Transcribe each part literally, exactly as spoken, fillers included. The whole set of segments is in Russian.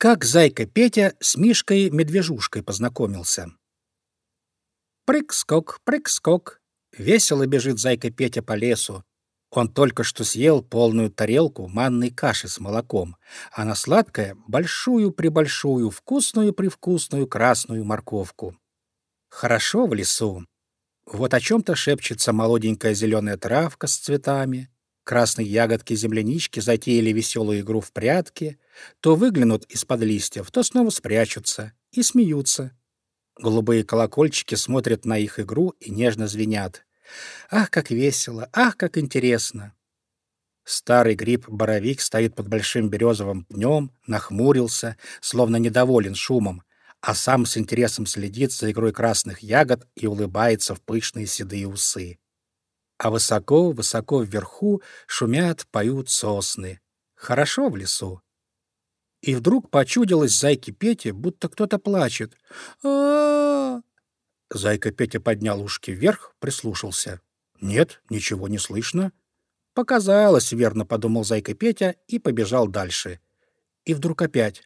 Как зайка Петя с Мишкой-медвежушкой познакомился. Прыг-скок, прыг-скок. Весело бежит зайка Петя по лесу. Он только что съел полную тарелку манной каши с молоком, а на сладкое — большую-пребольшую, вкусную-привкусную красную морковку. Хорошо в лесу. Вот о чем-то шепчется молоденькая зеленая травка с цветами. Красные ягодки-землянички затеяли веселую игру в прятки. То выглянут из-под листьев, то снова спрячутся и смеются. Голубые колокольчики смотрят на их игру и нежно звенят. Ах, как весело! Ах, как интересно! Старый гриб-боровик стоит под большим березовым пнем, нахмурился, словно недоволен шумом, а сам с интересом следит за игрой красных ягод и улыбается в пышные седые усы. А высоко-высоко вверху шумят, поют сосны. Хорошо в лесу. И вдруг почудилось зайке Пете, будто кто-то плачет. а, Зайка Петя поднял ушки вверх, прислушался. Нет, ничего не слышно. Показалось, верно, подумал зайка Петя и побежал дальше. И вдруг опять.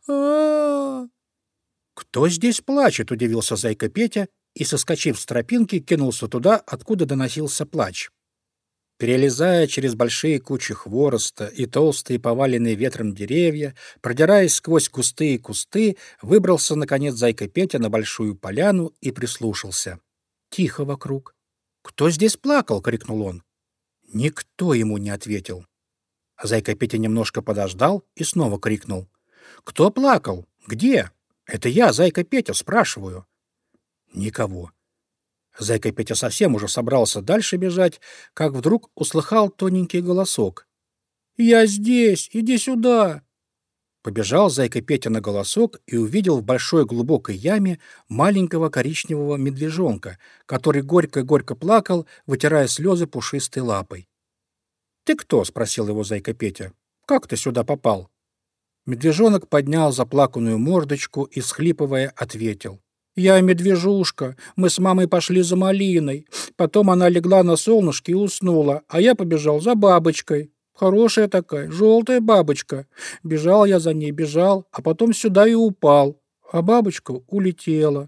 а Кто здесь плачет? Удивился зайка Петя и, соскочив с тропинки, кинулся туда, откуда доносился плач. Перелезая через большие кучи хвороста и толстые поваленные ветром деревья, продираясь сквозь кусты и кусты, выбрался, наконец, зайка Петя на большую поляну и прислушался. Тихо вокруг. «Кто здесь плакал?» — крикнул он. Никто ему не ответил. Зайка Петя немножко подождал и снова крикнул. «Кто плакал? Где? Это я, зайка Петя, спрашиваю». Никого. Зайка Петя совсем уже собрался дальше бежать, как вдруг услыхал тоненький голосок. «Я здесь! Иди сюда!» Побежал зайка Петя на голосок и увидел в большой глубокой яме маленького коричневого медвежонка, который горько-горько плакал, вытирая слезы пушистой лапой. «Ты кто?» — спросил его зайка Петя. «Как ты сюда попал?» Медвежонок поднял заплаканную мордочку и, всхлипывая, ответил. «Я медвежушка. Мы с мамой пошли за малиной. Потом она легла на солнышке и уснула, а я побежал за бабочкой. Хорошая такая, желтая бабочка. Бежал я за ней, бежал, а потом сюда и упал. А бабочка улетела».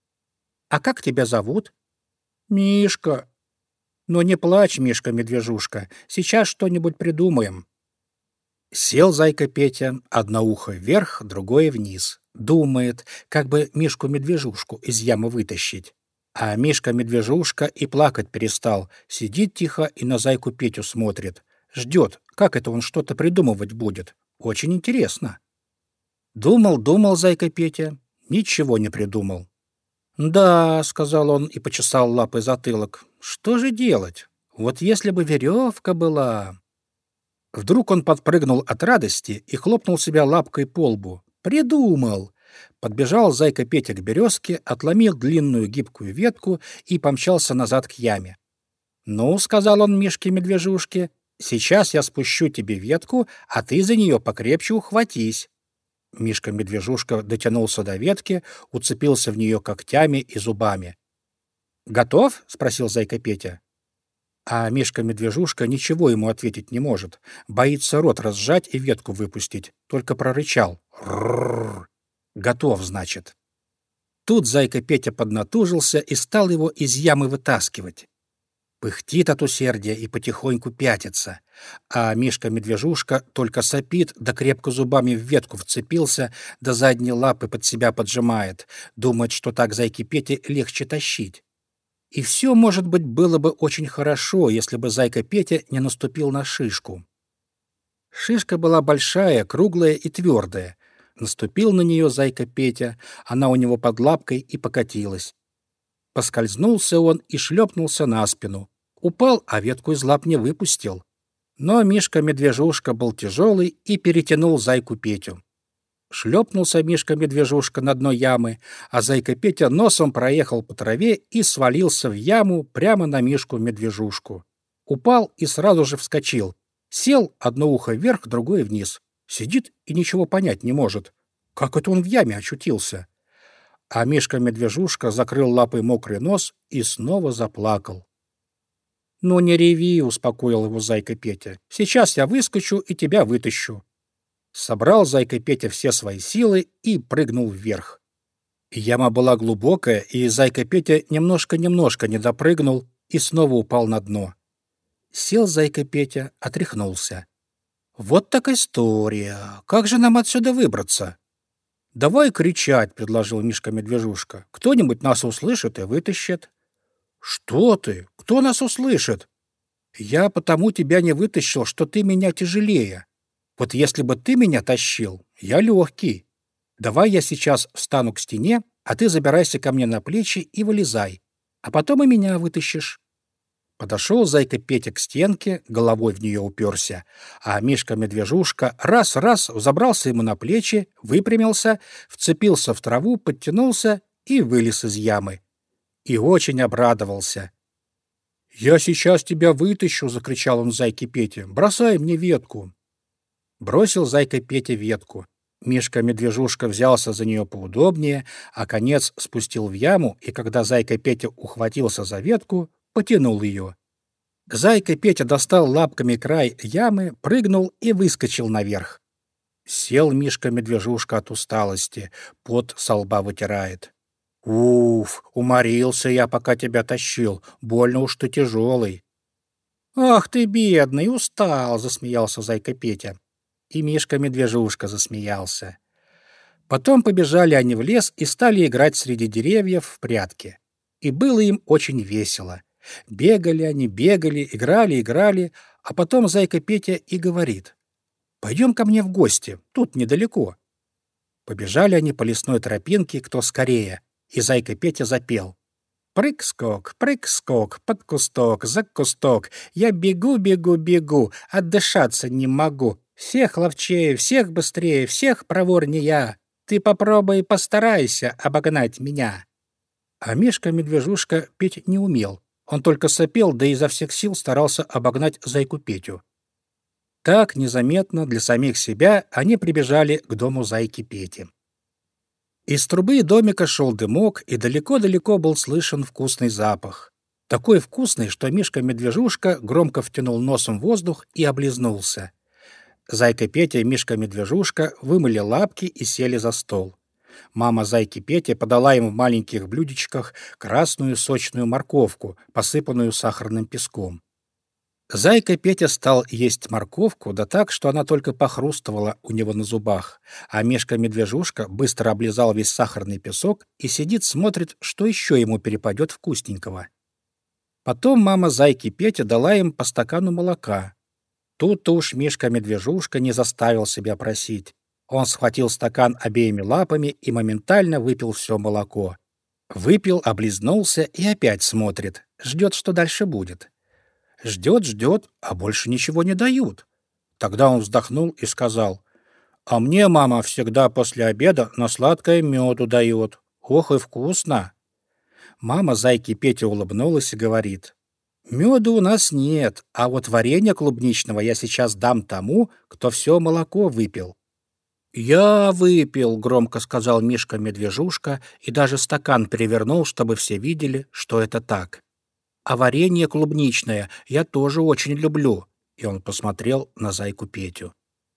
«А как тебя зовут?» «Мишка». «Ну не плачь, Мишка-медвежушка. Сейчас что-нибудь придумаем». Сел зайка Петя, одно ухо вверх, другое вниз. Думает, как бы Мишку-медвежушку из ямы вытащить. А Мишка-медвежушка и плакать перестал, сидит тихо и на зайку Петю смотрит. Ждет, как это он что-то придумывать будет. Очень интересно. Думал, думал зайка Петя, ничего не придумал. «Да», — сказал он и почесал лапой затылок, — «что же делать? Вот если бы веревка была...» Вдруг он подпрыгнул от радости и хлопнул себя лапкой по лбу. «Придумал!» Подбежал зайка Петя к березке, отломил длинную гибкую ветку и помчался назад к яме. «Ну, — сказал он Мишке-медвежушке, — сейчас я спущу тебе ветку, а ты за нее покрепче ухватись». Мишка-медвежушка дотянулся до ветки, уцепился в нее когтями и зубами. «Готов?» — спросил зайка Петя. А Мишка-медвежушка ничего ему ответить не может. Боится рот разжать и ветку выпустить. Только прорычал. «Ррррр! Готов, значит». Тут зайка Петя поднатужился и стал его из ямы вытаскивать. Пыхтит от усердия и потихоньку пятится. А Мишка-медвежушка только сопит, да крепко зубами в ветку вцепился, да задние лапы под себя поджимает. Думает, что так зайке Пете легче тащить. И все, может быть, было бы очень хорошо, если бы зайка Петя не наступил на шишку. Шишка была большая, круглая и твердая. Наступил на нее зайка Петя, она у него под лапкой и покатилась. Поскользнулся он и шлепнулся на спину. Упал, а ветку из лап не выпустил. Но Мишка-медвежушка был тяжелый и перетянул зайку Петю. Шлепнулся Мишка-медвежушка на дно ямы, а зайка Петя носом проехал по траве и свалился в яму прямо на Мишку-медвежушку. Упал и сразу же вскочил. Сел, одно ухо вверх, другое вниз. Сидит и ничего понять не может. Как это он в яме очутился? А Мишка-медвежушка закрыл лапой мокрый нос и снова заплакал. «Ну не реви», — успокоил его зайка Петя. «Сейчас я выскочу и тебя вытащу». Собрал Зайка Петя все свои силы и прыгнул вверх. Яма была глубокая, и Зайка Петя немножко-немножко не допрыгнул и снова упал на дно. Сел Зайка Петя, отряхнулся. «Вот так история! Как же нам отсюда выбраться?» «Давай кричать», — предложил Мишка-медвежушка. «Кто-нибудь нас услышит и вытащит». «Что ты? Кто нас услышит?» «Я потому тебя не вытащил, что ты меня тяжелее. Вот если бы ты меня тащил, я легкий. Давай я сейчас встану к стене, а ты забирайся ко мне на плечи и вылезай, а потом и меня вытащишь». Подошел Зайка Петя к стенке, головой в нее уперся, а Мишка-медвежушка раз-раз взобрался ему на плечи, выпрямился, вцепился в траву, подтянулся и вылез из ямы. И очень обрадовался. «Я сейчас тебя вытащу!» — закричал он Зайке Пете. «Бросай мне ветку!» Бросил Зайка Петя ветку. Мишка-медвежушка взялся за нее поудобнее, а конец спустил в яму, и когда Зайка Петя ухватился за ветку, потянул ее. Зайка Петя достал лапками край ямы, прыгнул и выскочил наверх. Сел Мишка-медвежушка от усталости, пот со лба вытирает. «Уф, уморился я, пока тебя тащил, больно уж ты тяжелый». «Ах ты, бедный, устал!» — засмеялся Зайка Петя. И Мишка-медвежушка засмеялся. Потом побежали они в лес и стали играть среди деревьев в прятки. И было им очень весело. Бегали они, бегали, играли, играли, а потом Зайка Петя и говорит: «Пойдем ко мне в гости, тут недалеко». Побежали они по лесной тропинке, кто скорее, и Зайка Петя запел: «Прыг-скок, прыг-скок, под кусток, за кусток, я бегу, бегу, бегу, отдышаться не могу. Всех ловчее, всех быстрее, всех проворнее. Ты попробуй постарайся обогнать меня». А Мишка-медвежушка петь не умел. Он только сопел, да изо всех сил старался обогнать Зайку Петю. Так, незаметно для самих себя, они прибежали к дому Зайки Пети. Из трубы домика шел дымок, и далеко-далеко был слышен вкусный запах. Такой вкусный, что Мишка-медвежушка громко втянул носом воздух и облизнулся. Зайка Петя и Мишка-медвежушка вымыли лапки и сели за стол. Мама Зайки Пети подала им в маленьких блюдечках красную сочную морковку, посыпанную сахарным песком. Зайка Петя стал есть морковку, да так, что она только похрустывала у него на зубах, а Мишка-медвежушка быстро облизал весь сахарный песок и сидит, смотрит, что еще ему перепадет вкусненького. Потом мама Зайки Пети дала им по стакану молока. Тут-то уж Мишка-медвежушка не заставил себя просить. Он схватил стакан обеими лапами и моментально выпил все молоко. Выпил, облизнулся и опять смотрит, ждет, что дальше будет. Ждет, ждет, а больше ничего не дают. Тогда он вздохнул и сказал: «А мне мама всегда после обеда на сладкое меду дает. Ох и вкусно!» Мама Зайки Пети улыбнулась и говорит: «Меда у нас нет, а вот варенья клубничного я сейчас дам тому, кто все молоко выпил». «Я выпил», — громко сказал Мишка-медвежушка и даже стакан перевернул, чтобы все видели, что это так. «А варенье клубничное я тоже очень люблю», — и он посмотрел на Зайку Петю.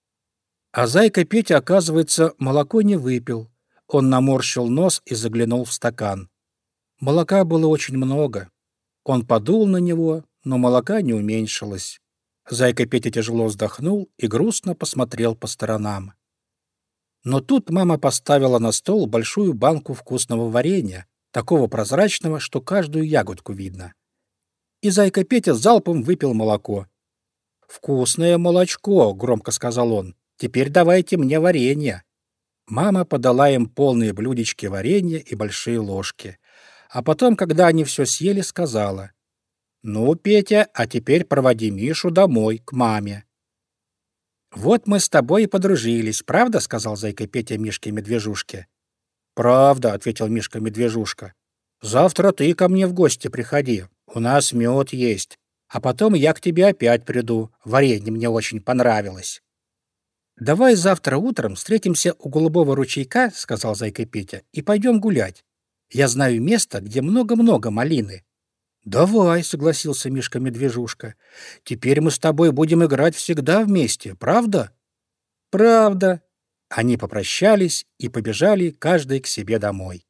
А Зайка Петя, оказывается, молоко не выпил. Он наморщил нос и заглянул в стакан. Молока было очень много. Он подул на него, но молока не уменьшилось. Зайка Петя тяжело вздохнул и грустно посмотрел по сторонам. Но тут мама поставила на стол большую банку вкусного варенья, такого прозрачного, что каждую ягодку видно. И Зайка Петя залпом выпил молоко. «Вкусное молочко», — громко сказал он. «Теперь давайте мне варенье». Мама подала им полные блюдечки варенья и большие ложки. А потом, когда они все съели, сказала: «Ну, Петя, а теперь проводи Мишу домой, к маме». «Вот мы с тобой и подружились, правда?» — сказал Зайка Петя Мишке-медвежушке. «Правда», — ответил Мишка-медвежушка. «Завтра ты ко мне в гости приходи, у нас мед есть, а потом я к тебе опять приду, варенье мне очень понравилось». «Давай завтра утром встретимся у голубого ручейка, — сказал Зайка Петя, — и пойдем гулять. Я знаю место, где много-много малины». «Давай», — согласился Мишка-медвежушка. «Теперь мы с тобой будем играть всегда вместе, правда?» Правда. Они попрощались и побежали каждый к себе домой.